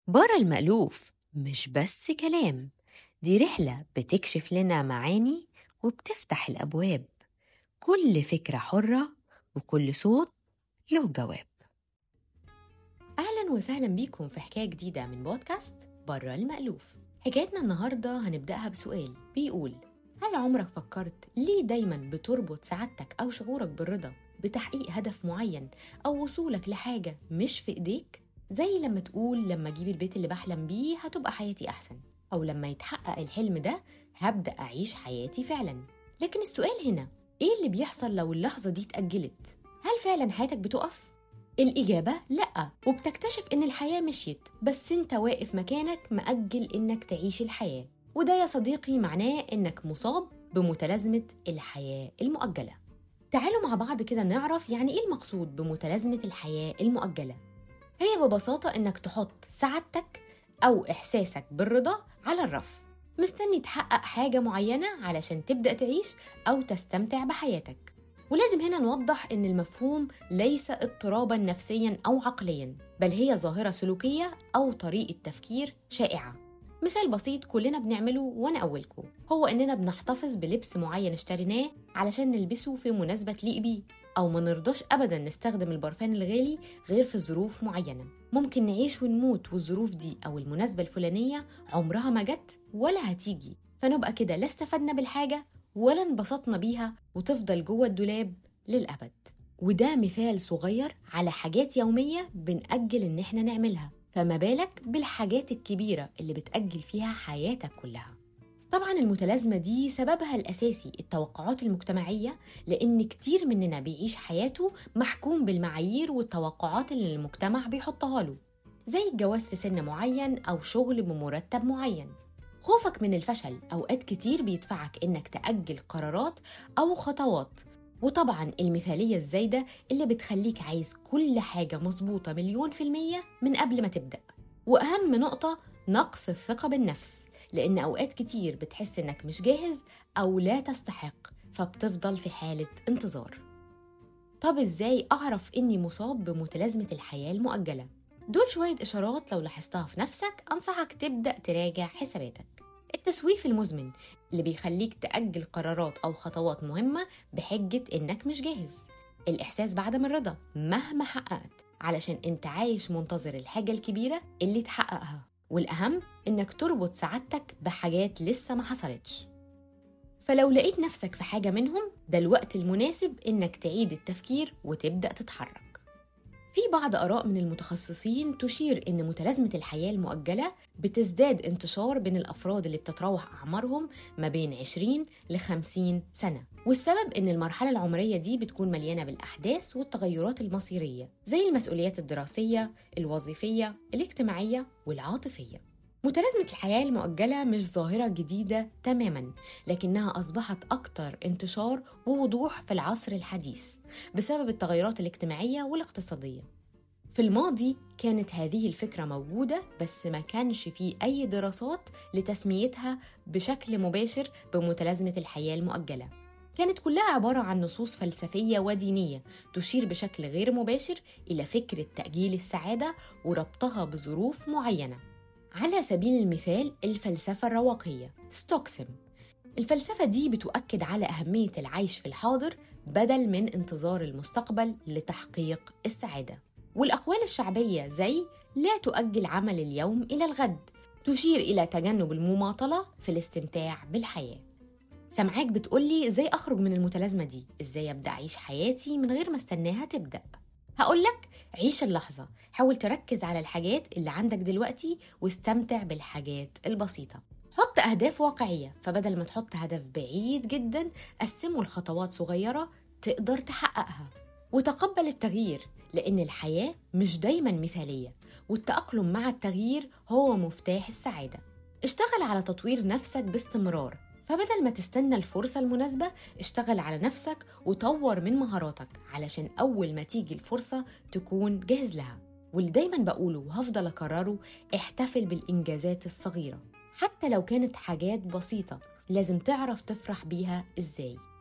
برا المألوف مش بس كلام، دي رحلة بتكشف لنا معاني وبتفتح الأبواب. كل فكرة حرة وكل صوت له جواب. أهلا وسهلا بيكم في حكاية جديدة من بودكاست برا المألوف. حكايتنا النهاردة هنبدأها بسؤال بيقول: هل عمرك فكرت ليه دايما بتربط سعادتك أو شعورك بالرضا بتحقيق هدف معين أو وصولك لحاجة مش في إيديك؟ زي لما تقول لما أجيب البيت اللي بحلم بيه هتبقى حياتي أحسن، أو لما يتحقق الحلم ده هبدأ أعيش حياتي فعلا. لكن السؤال هنا: إيه اللي بيحصل لو اللحظة دي اتأجلت؟ هل فعلا حياتك بتقف؟ الإجابة لأ، وبتكتشف إن الحياة مشيت بس إنت واقف مكانك مأجل إنك تعيش الحياة. وده يا صديقي معناه إنك مصاب بمتلازمة الحياة المؤجلة. تعالوا مع بعض كده نعرف يعني إيه المقصود بمتلازمة الحياة المؤجلة. هي ببساطة إنك تحط سعادتك أو إحساسك بالرضا على الرف، مستني تحقق حاجة معينة علشان تبدأ تعيش أو تستمتع بحياتك. ولازم هنا نوضح إن المفهوم ليس اضطراباً نفسياً أو عقلياً، بل هي ظاهرة سلوكية أو طريقة تفكير شائعة. مثال بسيط كلنا بنعمله وأنا أولكم هو إننا بنحتفظ بلبس معين اشتريناه علشان نلبسه في مناسبة تليق بيه، أو ما نرضاش أبداً نستخدم البرفان الغالي غير في ظروف معينة. ممكن نعيش ونموت والظروف دي أو المناسبة الفلانية عمرها ما جت ولا هتيجي، فنبقى كده لا استفدنا بالحاجة ولا انبسطنا بيها وتفضل جوه الدولاب للأبد. وده مثال صغير على حاجات يومية بنأجل إن احنا نعملها، فما بالك بالحاجات الكبيرة اللي بتأجل فيها حياتك كلها. طبعاً المتلازمة دي سببها الأساسي التوقعات المجتمعية، لأن كتير مننا بيعيش حياته محكوم بالمعايير والتوقعات اللي المجتمع بيحطها له، زي الجواز في سن معين أو شغل بمرتب معين. خوفك من الفشل أوقات كتير بيدفعك إنك تأجل قرارات أو خطوات. وطبعاً المثالية الزايدة اللي بتخليك عايز كل حاجة مظبوطة 1,000,000% من قبل ما تبدأ. وأهم نقطة: نقص الثقة بالنفس، لأن أوقات كتير بتحس إنك مش جاهز أو لا تستحق، فبتفضل في حالة انتظار. طب إزاي أعرف إني مصاب بمتلازمة الحياة المؤجلة؟ دول شوية إشارات لو لاحظتها في نفسك أنصحك تبدأ تراجع حساباتك. التسويف المزمن اللي بيخليك تأجل قرارات أو خطوات مهمة بحجة إنك مش جاهز. الإحساس بعدم الرضا مهما حققت علشان إنت عايش منتظر الحاجة الكبيرة اللي تحققها. والأهم إنك تربط سعادتك بحاجات لسه ما حصلتش. فلو لقيت نفسك في حاجة منهم، ده الوقت المناسب إنك تعيد التفكير وتبدأ تتحرك. في بعض آراء من المتخصصين تشير إن متلازمة الحياة المؤجلة بتزداد انتشار بين الأفراد اللي بتتراوح أعمارهم ما بين 20 ل 50 سنة، والسبب إن المرحلة العمرية دي بتكون مليانة بالأحداث والتغيرات المصيرية، زي المسؤوليات الدراسية، الوظيفية، الاجتماعية والعاطفية. متلازمة الحياة المؤجلة مش ظاهرة جديدة تماماً، لكنها أصبحت أكثر انتشار ووضوح في العصر الحديث بسبب التغيرات الاجتماعية والاقتصادية. في الماضي كانت هذه الفكرة موجودة، بس ما كانش فيه أي دراسات لتسميتها بشكل مباشر بمتلازمة الحياة المؤجلة. كانت كلها عبارة عن نصوص فلسفية ودينية تشير بشكل غير مباشر إلى فكرة تأجيل السعادة وربطها بظروف معينة. على سبيل المثال الفلسفة الرواقية ستوكسم. الفلسفة دي بتؤكد على أهمية العيش في الحاضر بدل من انتظار المستقبل لتحقيق السعادة. والأقوال الشعبية زي لا تؤجل عمل اليوم إلى الغد تشير إلى تجنب المماطلة في الاستمتاع بالحياة. سمعاك بتقولي إزاي أخرج من المتلازمة دي؟ إزاي أبدأ أعيش حياتي من غير ما استناها تبدأ؟ هقولك: عيش اللحظة، حاول تركز على الحاجات اللي عندك دلوقتي واستمتع بالحاجات البسيطة. حط أهداف واقعية، فبدل ما تحط هدف بعيد جدا قسمه لخطوات صغيرة تقدر تحققها. وتقبل التغيير، لأن الحياة مش دايما مثالية، والتأقلم مع التغيير هو مفتاح السعادة. اشتغل على تطوير نفسك باستمرار، فبدل ما تستنى الفرصة المناسبة اشتغل على نفسك وطور من مهاراتك علشان أول ما تيجي الفرصة تكون جاهز لها. واللي دايما بقوله وهفضل أكرره: احتفل بالإنجازات الصغيرة حتى لو كانت حاجات بسيطة، لازم تعرف تفرح بيها إزاي.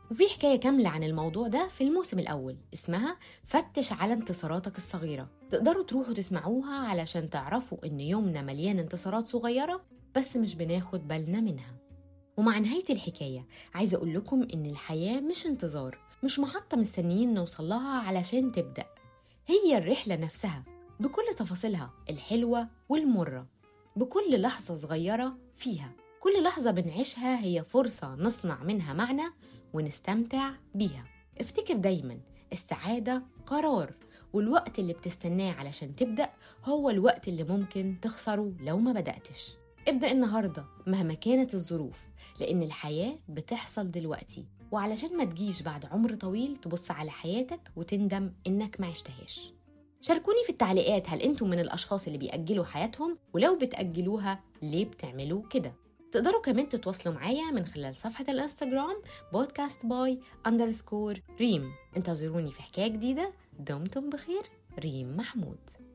وفي حكاية كاملة عن الموضوع ده في الموسم الأول اسمها فتش على انتصاراتك الصغيرة، تقدروا تروحوا تسمعوها علشان تعرفوا إن يومنا مليان انتصارات صغيرة بس مش بناخد بالنا منها. ومع نهاية الحكاية عايزة أقول لكم إن الحياة مش انتظار، مش محطة مستنيين نوصلها علشان تبدأ، هي الرحلة نفسها بكل تفاصيلها الحلوة والمرة، بكل لحظة صغيرة فيها. كل لحظة بنعيشها هي فرصة نصنع منها معنى ونستمتع بيها. افتكر دايما السعادة قرار، والوقت اللي بتستناه علشان تبدأ هو الوقت اللي ممكن تخسره لو ما بدأتش. ابدأ النهاردة مهما كانت الظروف، لأن الحياة بتحصل دلوقتي، وعلشان ما تجيش بعد عمر طويل تبص على حياتك وتندم إنك ما عشتهاش. شاركوني في التعليقات، هل أنتم من الأشخاص اللي بيأجلوا حياتهم؟ ولو بتأجلوها ليه بتعملوا كده؟ تقدروا كمان تتواصلوا معايا من خلال صفحة الانستغرام podcastby_ريم. انتظروني في حكاية جديدة. دمتم بخير. ريم محمود.